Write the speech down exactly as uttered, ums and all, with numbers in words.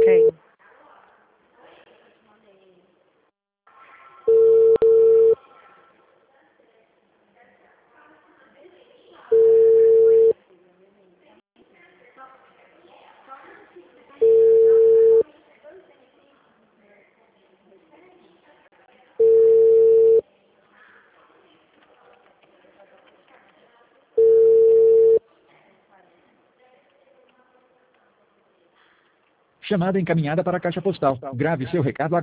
quem? Chamada encaminhada para a caixa postal. Grave seu recado agora.